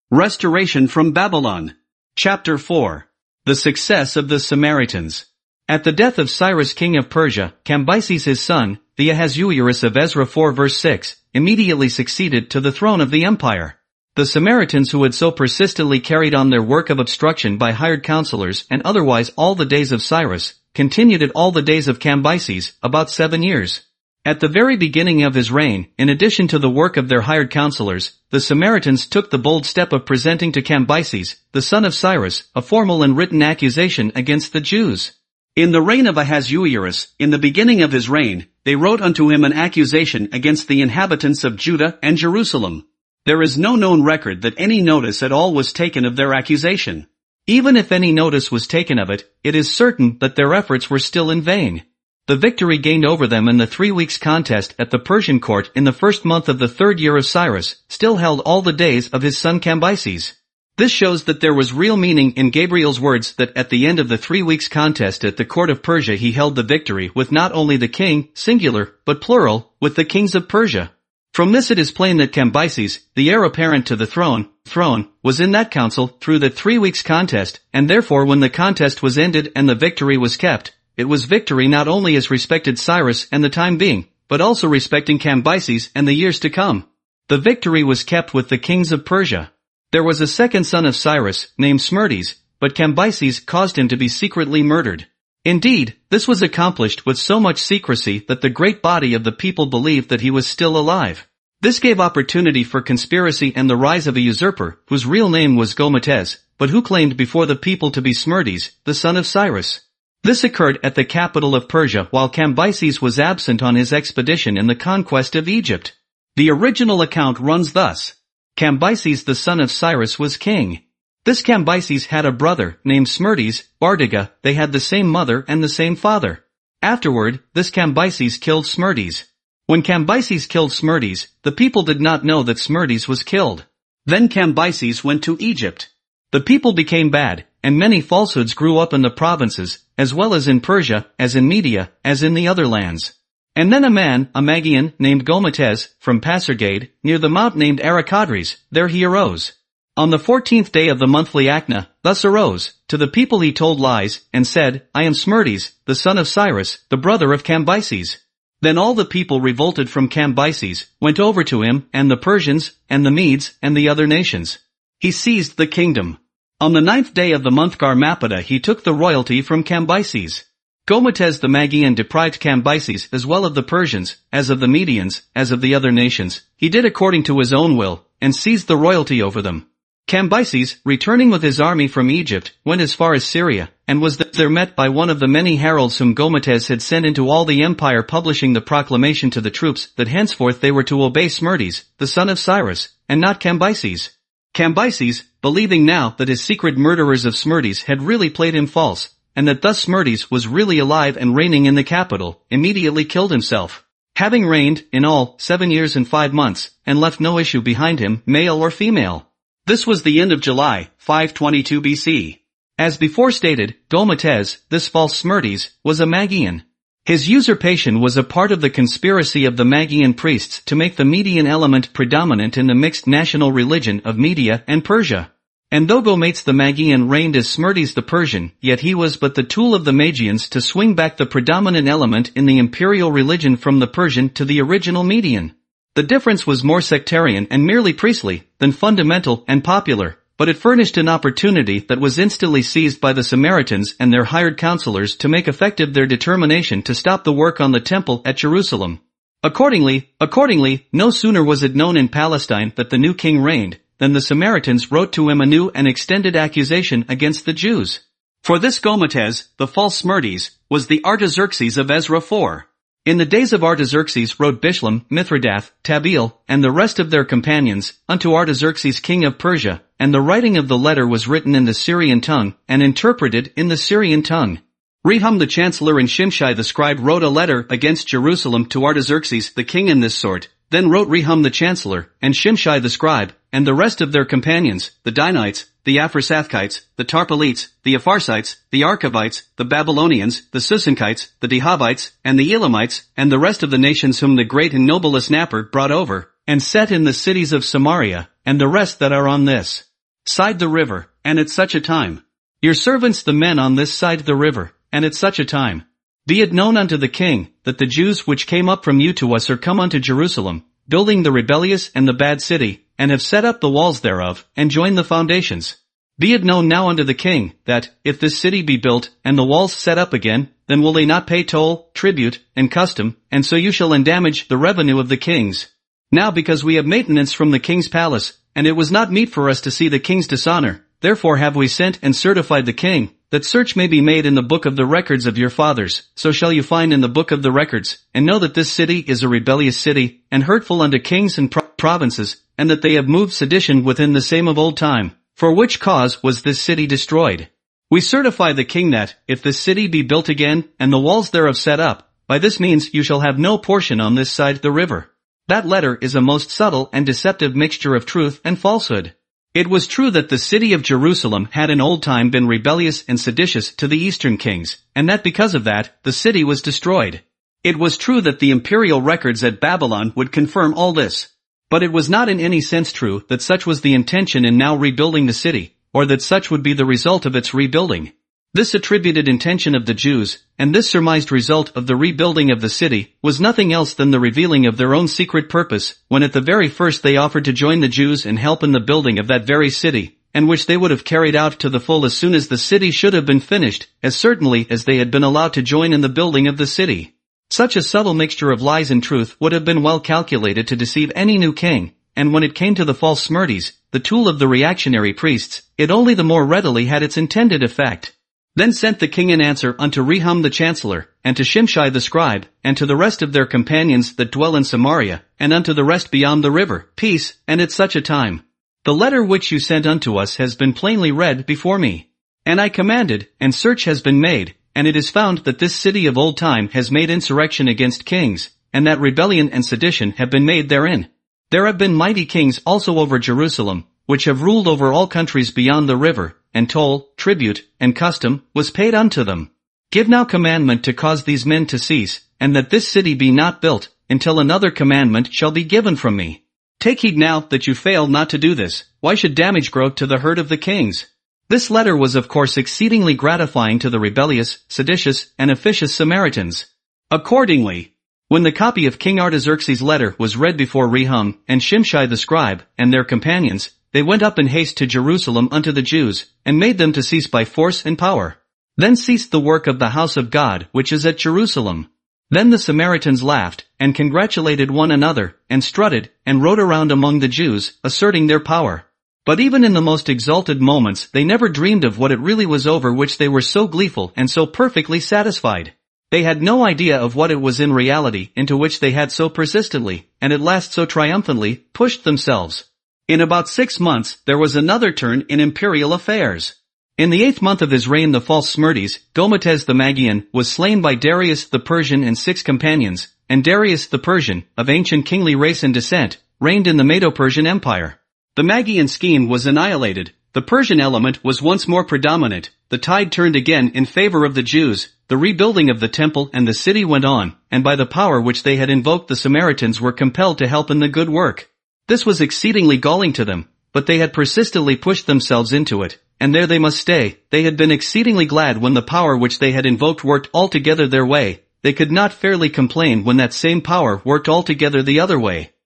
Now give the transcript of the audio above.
Restoration from Babylon. Chapter 4. The success of the Samaritans. At the death of Cyrus king of Persia, Cambyses his son, the Ahasuerus of Ezra 4 verse 6, immediately succeeded to the throne of the empire. The Samaritans who had so persistently carried on their work of obstruction by hired counselors and otherwise all the days of Cyrus, continued it all the days of Cambyses, about 7 years. At the very beginning of his reign, in addition to the work of their hired counselors, the Samaritans took the bold step of presenting to Cambyses, the son of Cyrus, a formal and written accusation against the Jews. In the reign of Ahasuerus, in the beginning of his reign, they wrote unto him an accusation against the inhabitants of Judah and Jerusalem. There is no known record that any notice at all was taken of their accusation. Even if any notice was taken of it, it is certain that their efforts were still in vain. The victory gained over them in the 3 weeks contest at the Persian court in the first month of the 3rd year of Cyrus, still held all the days of his son Cambyses. This shows that there was real meaning in Gabriel's words that at the end of the 3 weeks contest at the court of Persia he held the victory with not only the king, singular, but plural, with the kings of Persia. From this it is plain that Cambyses, the heir apparent to the throne, was in that council through the 3 weeks contest, and therefore when the contest was ended and the victory was kept, it was victory not only as respected Cyrus and the time being, but also respecting Cambyses and the years to come. The victory was kept with the kings of Persia. There was a second son of Cyrus, named Smerdis, but Cambyses caused him to be secretly murdered. Indeed, this was accomplished with so much secrecy that the great body of the people believed that he was still alive. This gave opportunity for conspiracy and the rise of a usurper, whose real name was Gometes, but who claimed before the people to be Smerdis, the son of Cyrus. This occurred at the capital of Persia while Cambyses was absent on his expedition in the conquest of Egypt. The original account runs thus. Cambyses the son of Cyrus was king. This Cambyses had a brother named Smerdis, Bardiga, they had the same mother and the same father. Afterward, this Cambyses killed Smerdis. When Cambyses killed Smerdis, the people did not know that Smerdis was killed. Then Cambyses went to Egypt. The people became bad, and many falsehoods grew up in the provinces, as well as in Persia, as in Media, as in the other lands. And then a man, a Magian, named Gometes, from Pasargade, near the mount named Arachadres, there he arose. On the 14th day of the monthly Acna, thus arose, to the people he told lies, and said, I am Smerdis, the son of Cyrus, the brother of Cambyses. Then all the people revolted from Cambyses, went over to him, and the Persians, and the Medes, and the other nations. He seized the kingdom. On the 9th day of the month Garmapida he took the royalty from Cambyses. Gometes the Magian deprived Cambyses as well of the Persians, as of the Medians, as of the other nations. He did according to his own will, and seized the royalty over them. Cambyses, returning with his army from Egypt, went as far as Syria, and was there met by one of the many heralds whom Gometes had sent into all the empire publishing the proclamation to the troops that henceforth they were to obey Smerdis, the son of Cyrus, and not Cambyses. Cambyses, believing now that his secret murderers of Smerdis had really played him false, and that thus Smerdis was really alive and reigning in the capital, immediately killed himself. Having reigned, in all, 7 years and 5 months, and left no issue behind him, male or female. This was the end of July, 522 BC. As before stated, Gometes, this false Smerdis, was a Magian. His usurpation was a part of the conspiracy of the Magian priests to make the Median element predominant in the mixed national religion of Media and Persia. And though Gometes the Magian reigned as Smerdis the Persian, yet he was but the tool of the Magians to swing back the predominant element in the imperial religion from the Persian to the original Median. The difference was more sectarian and merely priestly than fundamental and popular, but it furnished an opportunity that was instantly seized by the Samaritans and their hired counselors to make effective their determination to stop the work on the temple at Jerusalem. Accordingly, no sooner was it known in Palestine that the new king reigned, than the Samaritans wrote to him a new and extended accusation against the Jews. For this Gometes, the false Smerdis, was the Artaxerxes of Ezra 4. In the days of Artaxerxes wrote Bishlam, Mithridath, Tabeel, and the rest of their companions, unto Artaxerxes king of Persia, and the writing of the letter was written in the Syrian tongue, and interpreted in the Syrian tongue. Rehum the chancellor and Shimshai the scribe wrote a letter against Jerusalem to Artaxerxes the king in this sort. Then wrote Rehum the chancellor, and Shimshai the scribe, and the rest of their companions, the Danites, the Aphrasathites, the Tarpelites, the Apharsites, the Archavites, the Babylonians, the Susankites, the Dehavites, and the Elamites, and the rest of the nations whom the great and noble Asnapper brought over, and set in the cities of Samaria, and the rest that are on this. side the river, and at such a time. Your servants the men on this side the river, and at such a time. Be it known unto the king, that the Jews which came up from you to us are come unto Jerusalem, building the rebellious and the bad city, and have set up the walls thereof, and joined the foundations. Be it known now unto the king, that, if this city be built, and the walls set up again, then will they not pay toll, tribute, and custom, and so you shall endamage the revenue of the kings. Now because we have maintenance from the king's palace, and it was not meet for us to see the king's dishonor, therefore have we sent and certified the king, that search may be made in the book of the records of your fathers, so shall you find in the book of the records, and know that this city is a rebellious city, and hurtful unto kings and provinces, and that they have moved sedition within the same of old time, for which cause was this city destroyed. We certify the king that, if this city be built again, and the walls thereof set up, by this means you shall have no portion on this side the river. That letter is a most subtle and deceptive mixture of truth and falsehood. It was true that the city of Jerusalem had in old time been rebellious and seditious to the eastern kings, and that because of that, the city was destroyed. It was true that the imperial records at Babylon would confirm all this. But it was not in any sense true that such was the intention in now rebuilding the city, or that such would be the result of its rebuilding. This attributed intention of the Jews, and this surmised result of the rebuilding of the city, was nothing else than the revealing of their own secret purpose, when at the very first they offered to join the Jews and help in the building of that very city, and which they would have carried out to the full as soon as the city should have been finished, as certainly as they had been allowed to join in the building of the city. Such a subtle mixture of lies and truth would have been well calculated to deceive any new king, and when it came to the false Smyrties, the tool of the reactionary priests, it only the more readily had its intended effect. Then sent the king an answer unto Rehum the chancellor, and to Shimshai the scribe, and to the rest of their companions that dwell in Samaria, and unto the rest beyond the river, peace, and at such a time. The letter which you sent unto us has been plainly read before me. And I commanded, and search has been made, and it is found that this city of old time has made insurrection against kings, and that rebellion and sedition have been made therein. There have been mighty kings also over Jerusalem, which have ruled over all countries beyond the river, and toll, tribute, and custom, was paid unto them. Give now commandment to cause these men to cease, and that this city be not built, until another commandment shall be given from me. Take heed now that you fail not to do this. Why should damage grow to the hurt of the kings? This letter was of course exceedingly gratifying to the rebellious, seditious, and officious Samaritans. Accordingly, when the copy of King Artaxerxes' letter was read before Rehum, and Shimshai the scribe, and their companions, they went up in haste to Jerusalem unto the Jews, and made them to cease by force and power. Then ceased the work of the house of God which is at Jerusalem. Then the Samaritans laughed, and congratulated one another, and strutted, and rode around among the Jews, asserting their power. But even in the most exalted moments they never dreamed of what it really was over which they were so gleeful and so perfectly satisfied. They had no idea of what it was in reality into which they had so persistently, and at last so triumphantly, pushed themselves. In about 6 months there was another turn in imperial affairs. In the 8th month of his reign the false Smyrties, Gometes the Magian, was slain by Darius the Persian and 6 companions, and Darius the Persian, of ancient kingly race and descent, reigned in the Medo-Persian Empire. The Magian scheme was annihilated, the Persian element was once more predominant, the tide turned again in favor of the Jews, the rebuilding of the temple and the city went on, and by the power which they had invoked the Samaritans were compelled to help in the good work. This was exceedingly galling to them, but they had persistently pushed themselves into it, and there they must stay. They had been exceedingly glad when the power which they had invoked worked altogether their way. They could not fairly complain when that same power worked altogether the other way.